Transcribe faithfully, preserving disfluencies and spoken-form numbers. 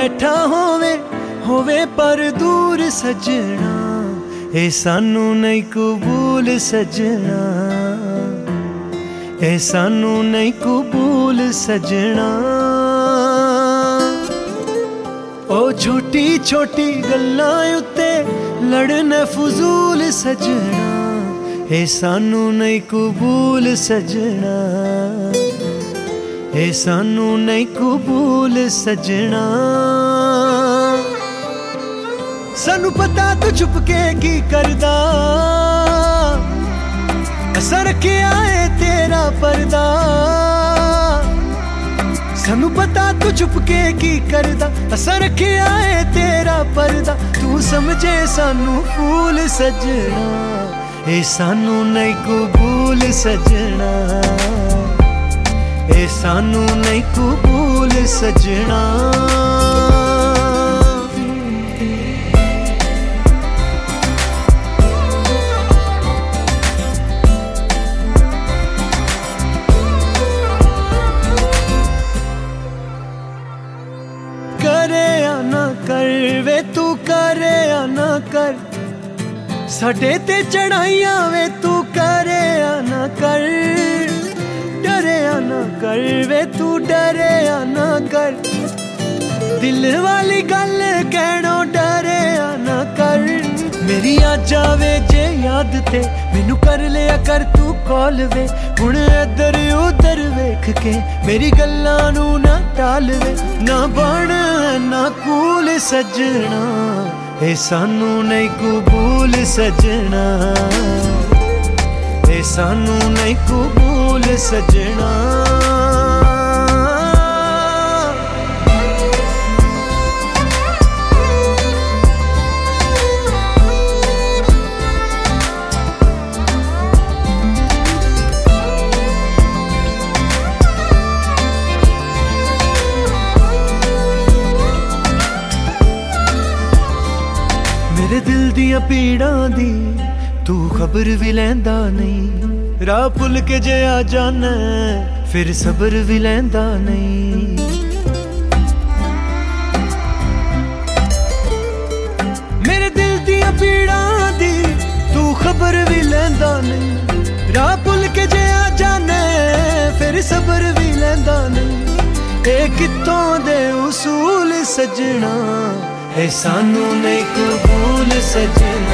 बैठा होवे होवे पर दूर सजना, ए सानू नहीं कबूल सजना, ए सानू नहीं कबूल सजना। ओ छोटी छोटी गल्लां उत्ते लड़ना फजूल सजना, ए सानू नहीं कबूल सजना, ए सानू नहीं कबूल सजना। सानू पता तू चुप के की करदा, असां रखिया है तेरा पर्दा। सानू पता तू चुप के की करदा, असां रखिया है तेरा पर्दा। तू समझे सानू फूल सजना, ए सानू नहीं कबूल सजना, ए सानू नहीं कबूल सजना। करे या ना कर वे तू, करे या ना कर, साडे ते चढ़ाइयां वे तू करे या ना कर। डरे या ना कर वे तू, डरे या ना कर, दिल वाली गल कहणों डरे या ना कर। मेरी आ जावे जे याद ते मैनू कर लिया कर तू कॉल वे, हुण इधर उधर वेख के मेरी गल्लां नू ना टाल वे। ना बन ना कूल सजना, ए सानू नहीं कबूल सजना, ए सानू नहीं कबूल सजना। मेरे दिल दियां पीड़ां दी तू खबर भी लैंदा नहीं, राह भुल के जे आ जाना फिर सबर भी लैंदा नहीं। मेरे दिल दियां पीड़ां दी तू खबर भी लैंदा नहीं, राह भुल के जे आ जाना फिर सबर भी लैंदा नहीं। ए कित्तों दे उसूल सजना, ए सानू नहीं कबूल सजना,